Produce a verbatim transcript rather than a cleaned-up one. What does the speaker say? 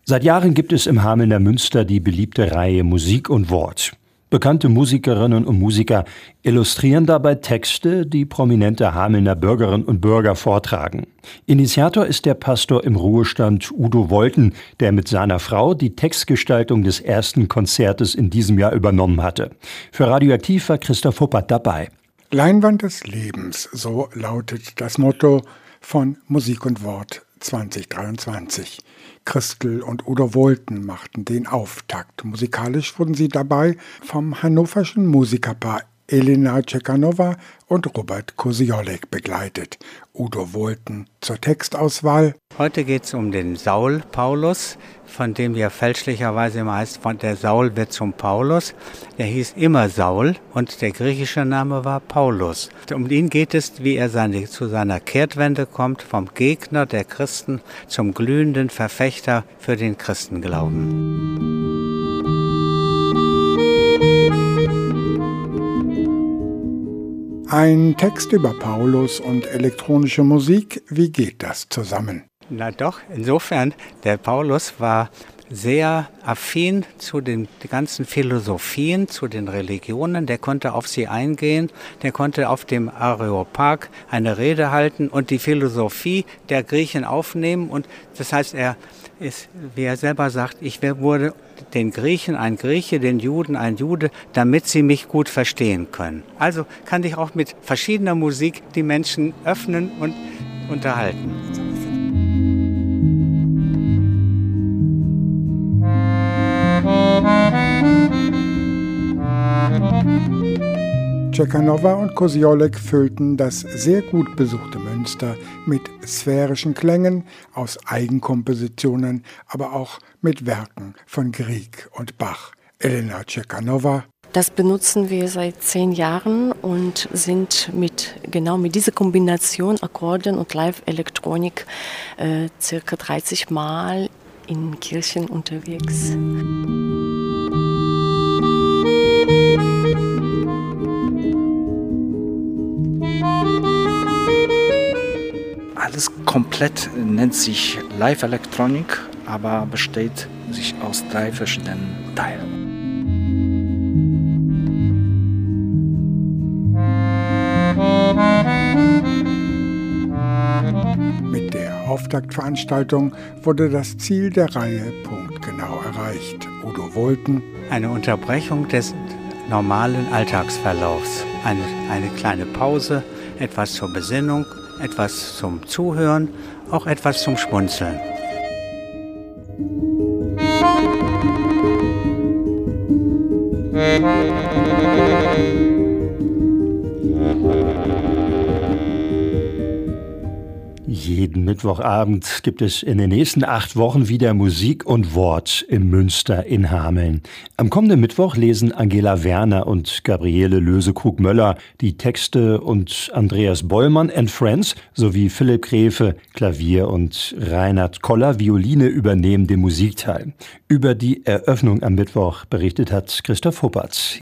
Seit Jahren gibt es im Hamelner Münster die beliebte Reihe Musik und Wort. Bekannte Musikerinnen und Musiker illustrieren dabei Texte, die prominente Hamelner Bürgerinnen und Bürger vortragen. Initiator ist der Pastor im Ruhestand Udo Wolten, der mit seiner Frau die Textgestaltung des ersten Konzertes in diesem Jahr übernommen hatte. Für Radioaktiv war Christoph Huppert dabei. Leinwand des Lebens, so lautet das Motto von Musik und Wort zwanzig dreiundzwanzig. Christel und Udo Wolten machten den Auftakt. Musikalisch wurden sie dabei vom hannoverschen Musikerpaar Elena Tschekanowa und Robert Kosiolek begleitet. Udo Wolten zur Textauswahl. Heute geht es um den Saul Paulus, von dem ja fälschlicherweise immer heißt, von der Saul wird zum Paulus. Der hieß immer Saul und der griechische Name war Paulus. Um ihn geht es, wie er seine, zu seiner Kehrtwende kommt, vom Gegner der Christen zum glühenden Verfechter für den Christenglauben. Ein Text über Paulus und elektronische Musik, wie geht das zusammen? Na doch, insofern, der Paulus war sehr affin zu den ganzen Philosophien, zu den Religionen. Der konnte auf sie eingehen, der konnte auf dem Areopag eine Rede halten und die Philosophie der Griechen aufnehmen. Und das heißt, er ist, wie er selber sagt, ich wurde den Griechen ein Grieche, den Juden ein Jude, damit sie mich gut verstehen können. Also kann ich auch mit verschiedener Musik die Menschen öffnen und unterhalten. Tschekanowa und Kosiolek füllten das sehr gut besuchte Münster mit sphärischen Klängen aus Eigenkompositionen, aber auch mit Werken von Grieg und Bach. Elena Tschekanowa: Das benutzen wir seit zehn Jahren und sind mit genau mit dieser Kombination Akkordeon und Live-Elektronik äh, circa dreißig Mal in Kirchen unterwegs. Alles komplett nennt sich Live-Elektronik, aber besteht sich aus drei verschiedenen Teilen. Mit der Auftaktveranstaltung wurde das Ziel der Reihe punktgenau erreicht. Udo Wolten: Eine Unterbrechung des normalen Alltagsverlaufs, eine, eine kleine Pause, etwas zur Besinnung, etwas zum Zuhören, auch etwas zum Schmunzeln. Jeden Mittwochabend gibt es in den nächsten acht Wochen wieder Musik und Wort im Münster in Hameln. Am kommenden Mittwoch lesen Angela Werner und Gabriele Lösekrug-Möller die Texte und Andreas Bollmann and Friends sowie Philipp Gräfe Klavier und Reinhard Koller Violine übernehmen den Musikteil. Über die Eröffnung am Mittwoch berichtet hat Christoph Huppert.